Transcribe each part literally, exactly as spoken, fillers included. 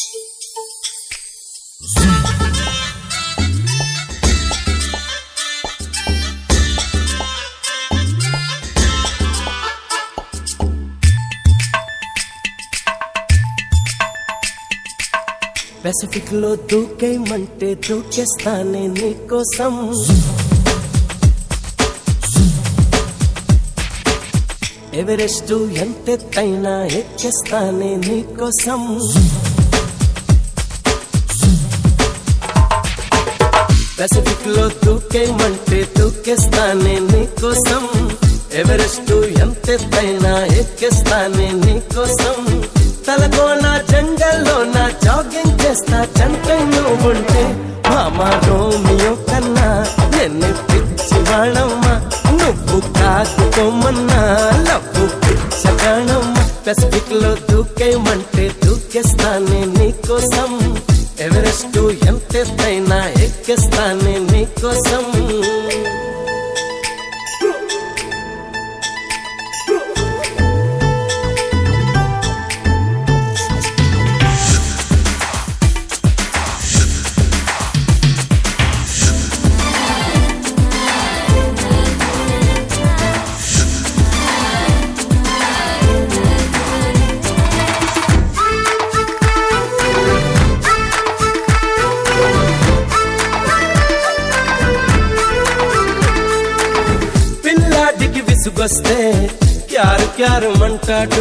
Pacific లో దూకేయమంటే దూకేస్తానే నీకోసం Everest ఎంతెత్తైనా ఎక్కేస్తానే నీకోసం పెసిఫిక్ లో దూకేయమంటే దూకేస్తానే నీకోసం ఎవరెస్ట్ ఎంతెత్తైనా ఎక్కేస్తానే నీకోసం తలకోన జంగల్లో నా జాగింగ్ చేస్తా చంటై నువ్వుంటే మామా రోమియో కన్నా నిన్ను పిచ్చి వాణమ్మ నువ్వు కాకుకోమన్నా లవ్వు పిచ్చగాణమ్మ పెసిఫిక్ లో దూకేయమంటే దూకేస్తానే నీకోసం ఎవరెస్ట్ ఎంతెత్తైనా ఎక్కేస్తానే నీకోసం విసుగొస్తే క్యారు క్యారు మంటాడు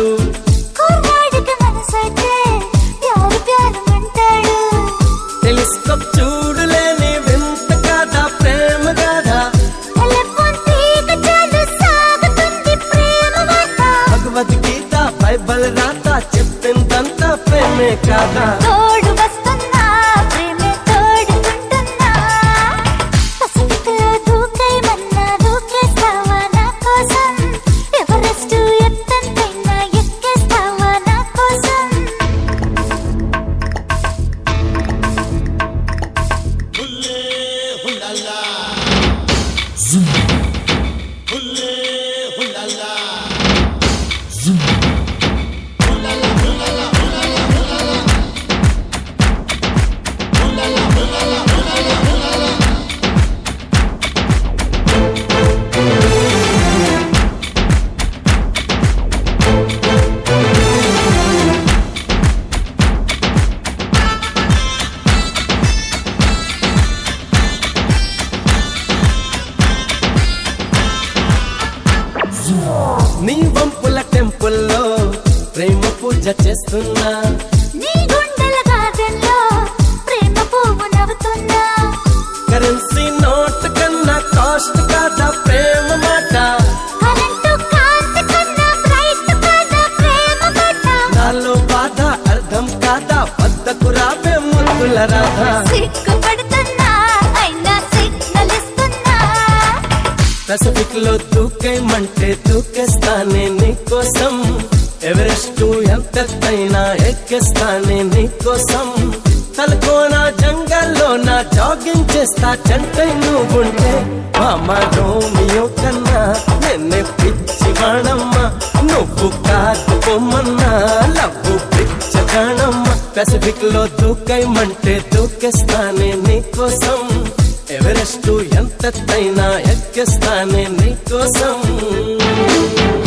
టెలిస్కోప్ చూడులేని వింత కాదా ప్రేమ గాథ భగవద్గీత బైబల్ రాత చెప్పిందంతా ప్రేమే కాదా నీ వంపుల టెంపుల్లో ప్రేమ పూజ చేస్తున్నా నీ గుండెల గార్డెన్లో ప్రేమ పువ్వు నవ్వుతున్నా కరెన్సీ నోట్ కన్నా కాస్ట్ కాదా ప్రేమ మాట కరెంటు కాంతి కన్నా బ్రైట్ కాదా ప్రేమ మాట నాలో బాధ అర్థం కాదా వద్దకు రావే ముద్దుల రాధ సిగ్గుపడుతున్నా అయినా సిగ్నల్ ఇస్తున్నా పెసిఫిక్ లో దూకేయమంటే దూకేస్తానే నీకోసం ఎవరెస్ట్ ఎంతెత్తైనా ఎక్కేస్తానే నీకోసం తలకోన జంగల్లో నా జాగింగ్ చేస్తా చంటై నువ్వుంటే మామా రోమియో కన్నా నిన్నే పిచ్చి వాణమ్మ నువ్వు కాకుకోమన్నా లవ్వు పిచ్చగాణమ్మ పెసిఫిక్ లో దూకేయమంటే దూకేస్తానే నీకోసం ఎవరెస్ట్ ఎంతెత్తైనా ఎక్కేస్తానే నీకోసం